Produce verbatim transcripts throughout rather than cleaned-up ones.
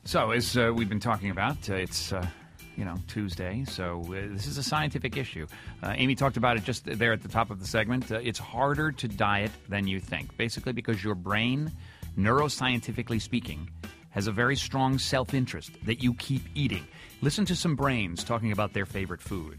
So, as uh, we've been talking about, uh, it's, uh, you know, Tuesday, so uh, this is a scientific issue. Uh, Amy talked about it just there at the top of the segment. Uh, it's harder to diet than you think, basically because your brain, neuroscientifically speaking, has a very strong self-interest that you keep eating. Listen to some brains talking about their favorite food.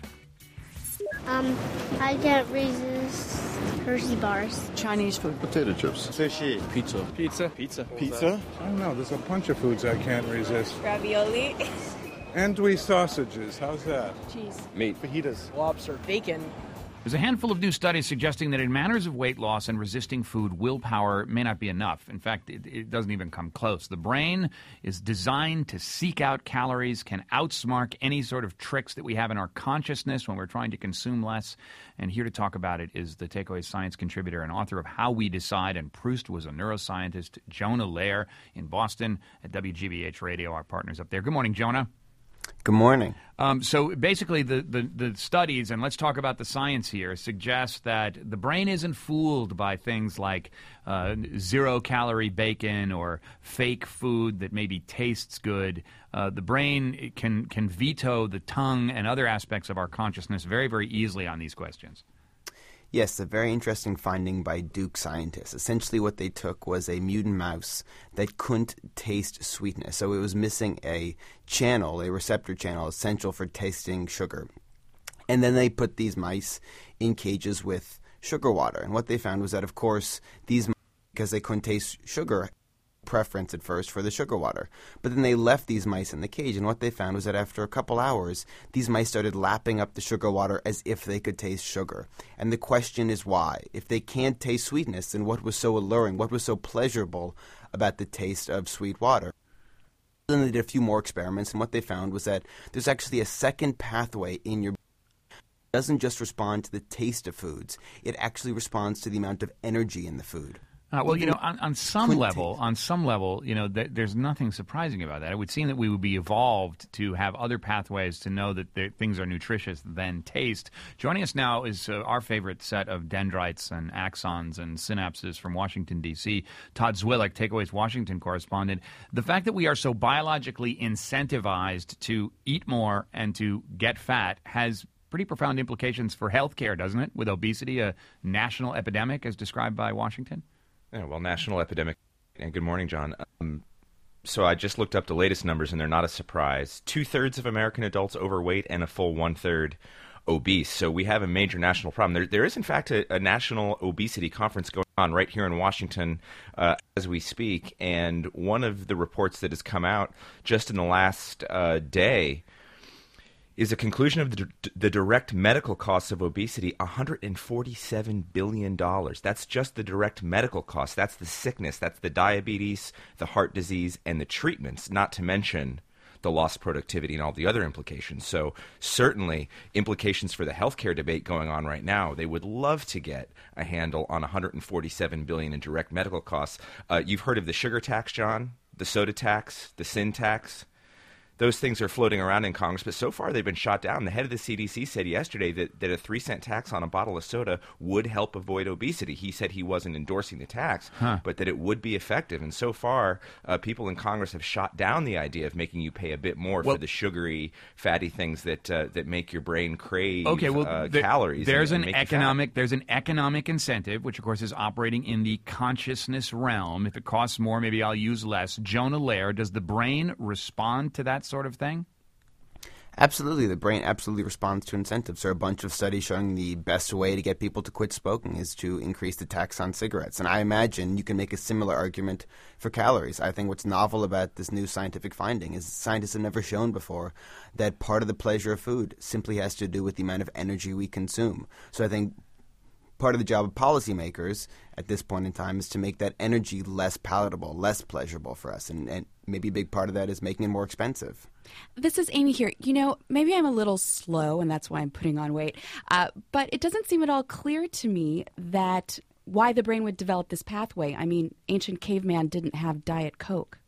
Um, I can't resist Hershey bars. Chinese food. Potato chips. Sushi. Pizza. Pizza. Pizza. Pizza. I don't know. There's a bunch of foods I can't resist. Ravioli. Andouille sausages. How's that? Cheese. Meat. Fajitas. Lobster. Bacon. There's a handful of new studies suggesting that in matters of weight loss and resisting food, willpower may not be enough. In fact, it, it doesn't even come close. The brain is designed to seek out calories, can outsmart any sort of tricks that we have in our consciousness when we're trying to consume less. And here to talk about it is the Takeaway Science contributor and author of How We Decide, and Proust was a neuroscientist, Jonah Lehrer in Boston at W G B H Radio, our partners up there. Good morning, Jonah. Good morning. Um, so basically the, the, the studies, and let's talk about the science here, suggest that the brain isn't fooled by things like uh, zero-calorie bacon or fake food that maybe tastes good. Uh, the brain can, can veto the tongue and other aspects of our consciousness very, very easily on these questions. Yes, a very interesting finding by Duke scientists. Essentially what they took was a mutant mouse that couldn't taste sweetness. So it was missing a channel, a receptor channel, essential for tasting sugar. And then they put these mice in cages with sugar water. And what they found was that, of course, these mice, because they couldn't taste sugar, preference at first for the sugar water. But then they left these mice in the cage, and what they found was that after a couple hours, these mice started lapping up the sugar water as if they could taste sugar. And the question is why? If they can't taste sweetness, then what was so alluring, what was so pleasurable about the taste of sweet water? Then they did a few more experiments, and what they found was that there's actually a second pathway in your brain. It doesn't just respond to the taste of foods, it actually responds to the amount of energy in the food. Uh, well, you know, on, on some level, on some level, you know, th- there's nothing surprising about that. It would seem that we would be evolved to have other pathways to know that there, things are nutritious than taste. Joining us now is uh, our favorite set of dendrites and axons and synapses from Washington, D C, Todd Zwillich, Takeaway's Washington correspondent. The fact that we are so biologically incentivized to eat more and to get fat has pretty profound implications for healthcare, doesn't it, with obesity, a national epidemic as described by Washington? Yeah, well, national epidemic. And good morning, John. Um, so I just looked up the latest numbers, and they're not a surprise. Two-thirds of American adults overweight and a full one-third obese. So we have a major national problem. There, there is, in fact, a, a national obesity conference going on right here in Washington uh, as we speak. And one of the reports that has come out just in the last uh, day is a conclusion of the, the direct medical costs of obesity, one hundred forty-seven billion dollars. That's just the direct medical costs. That's the sickness. That's the diabetes, the heart disease, and the treatments, not to mention the lost productivity and all the other implications. So certainly implications for the healthcare debate going on right now. They would love to get a handle on one hundred forty-seven billion dollars in direct medical costs. Uh, you've heard of the sugar tax, John, the soda tax, the sin tax. Those things are floating around in Congress, but so far they've been shot down. The head of the C D C said yesterday that, that a three cent tax on a bottle of soda would help avoid obesity. He said he wasn't endorsing the tax, huh. but that it would be effective. And so far, uh, people in Congress have shot down the idea of making you pay a bit more well, for the sugary, fatty things that uh, that make your brain crave okay, well, uh, there, calories. There's and, an and economic there's an economic incentive, which of course is operating in the consciousness realm. If it costs more, maybe I'll use less. Jonah Lehrer, does the brain respond to that sort of thing? Absolutely. The brain absolutely responds to incentives. There are a bunch of studies showing the best way to get people to quit smoking is to increase the tax on cigarettes. And I imagine you can make a similar argument for calories. I think what's novel about this new scientific finding is scientists have never shown before that part of the pleasure of food simply has to do with the amount of energy we consume. So I think part of the job of policymakers at this point in time is to make that energy less palatable, less pleasurable for us. And, and maybe a big part of that is making it more expensive. This is Amy here. You know, maybe I'm a little slow, and that's why I'm putting on weight. Uh, but it doesn't seem at all clear to me that why the brain would develop this pathway. I mean, ancient caveman didn't have Diet Coke.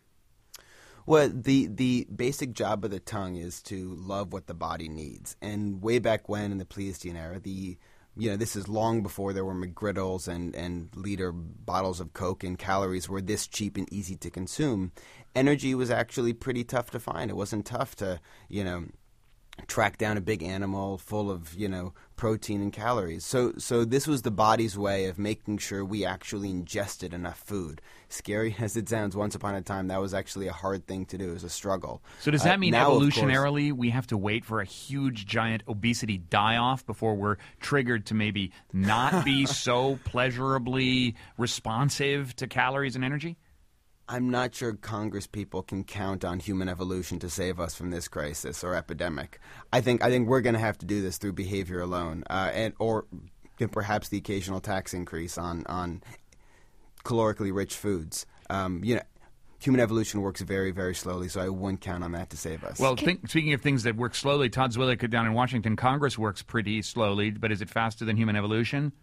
Well, the, the basic job of the tongue is to love what the body needs. And way back when in the Pleistocene era, the you know, this is long before there were McGriddles and, and liter bottles of Coke, and calories were this cheap and easy to consume. Energy was actually pretty tough to find. It wasn't tough to, you know, track down a big animal full of, you know, protein and calories. So so this was the body's way of making sure we actually ingested enough food. Scary as it sounds, once upon a time, that was actually a hard thing to do. It was a struggle. So does that uh, mean now, evolutionarily course, we have to wait for a huge, giant obesity die-off before we're triggered to maybe not be so pleasurably responsive to calories and energy? I'm not sure Congress people can count on human evolution to save us from this crisis or epidemic. I think I think we're going to have to do this through behavior alone, uh, and or perhaps the occasional tax increase on on calorically rich foods. Um, you know, human evolution works very, very slowly, so I wouldn't count on that to save us. Well, think, speaking of things that work slowly, Todd Zwillich down in Washington, Congress works pretty slowly, but is it faster than human evolution?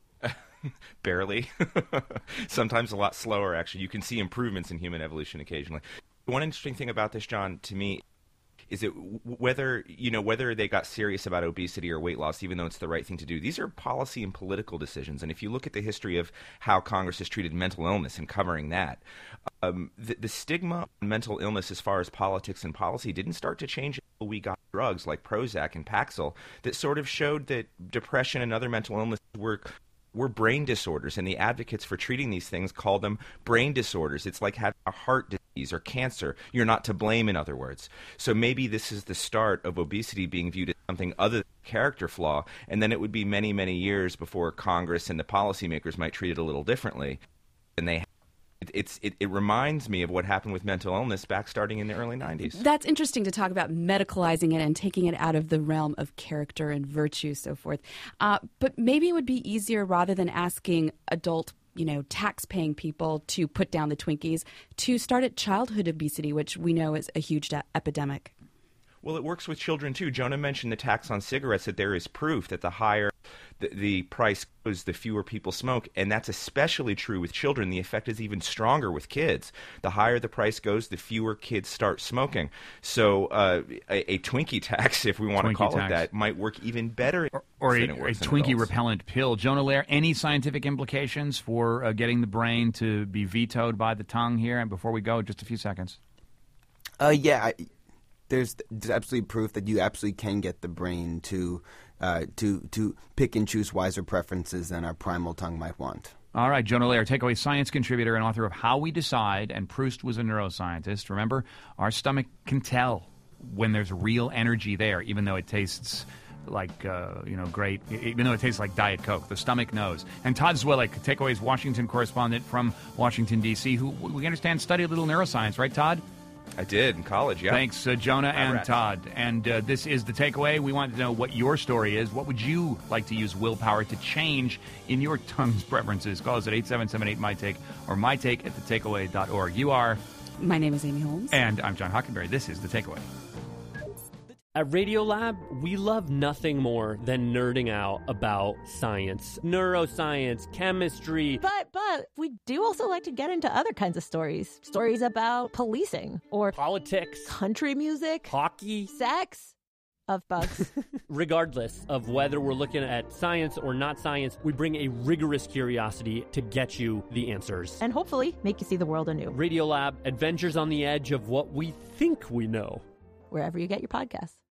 Barely. Sometimes a lot slower, actually. You can see improvements in human evolution occasionally. One interesting thing about this, John, to me, is it whether, you know, whether they got serious about obesity or weight loss, even though it's the right thing to do. These are policy and political decisions. And if you look at the history of how Congress has treated mental illness and covering that, um, the, the stigma on mental illness as far as politics and policy didn't start to change until we got drugs like Prozac and Paxil that sort of showed that depression and other mental illnesses were were brain disorders, and the advocates for treating these things call them brain disorders. It's like having a heart disease or cancer. You're not to blame, in other words. So maybe this is the start of obesity being viewed as something other than a character flaw, and then it would be many, many years before Congress and the policymakers might treat it a little differently than they have. It, it's, it, it reminds me of what happened with mental illness back starting in the early nineties. That's interesting to talk about medicalizing it and taking it out of the realm of character and virtue, so forth. Uh, but maybe it would be easier, rather than asking adult, you know, tax-paying people to put down the Twinkies, to start at childhood obesity, which we know is a huge de- epidemic. Well, it works with children, too. Jonah mentioned the tax on cigarettes, that there is proof that the higher the, the price goes, the fewer people smoke. And that's especially true with children. The effect is even stronger with kids. The higher the price goes, the fewer kids start smoking. So uh, a, a Twinkie tax, if we want Twinkie to call tax. it that, might work even better. Or, or a, a Twinkie adults. repellent pill. Jonah Lehrer, any scientific implications for uh, getting the brain to be vetoed by the tongue here? And before we go, just a few seconds. Uh, yeah, I, There's, there's absolutely proof that you absolutely can get the brain to uh, to to pick and choose wiser preferences than our primal tongue might want. All right, Jonah Lehrer, Takeaway science contributor and author of How We Decide, and Proust was a neuroscientist. Remember, our stomach can tell when there's real energy there, even though it tastes like, uh, you know, great, even though it tastes like Diet Coke. The stomach knows. And Todd Zwillich, Takeaway's Washington correspondent from Washington, D C, who we understand studied a little neuroscience, right, Todd? I did in college, yeah. Thanks, uh, Jonah and Congrats. Todd. And uh, this is The Takeaway. We want to know what your story is. What would you like to use willpower to change in your tongue's preferences? Call us at eight seven seven eight, M Y Take or my take at the takeaway dot org. You are? My name is Amy Holmes. And I'm John Hockenberry. This is The Takeaway. At Radiolab, we love nothing more than nerding out about science, neuroscience, chemistry. But, but, we do also like to get into other kinds of stories. Stories about policing or politics, country music, hockey, sex, of bugs. Regardless of whether we're looking at science or not science, we bring a rigorous curiosity to get you the answers. And hopefully make you see the world anew. Radiolab, adventures on the edge of what we think we know. Wherever you get your podcasts.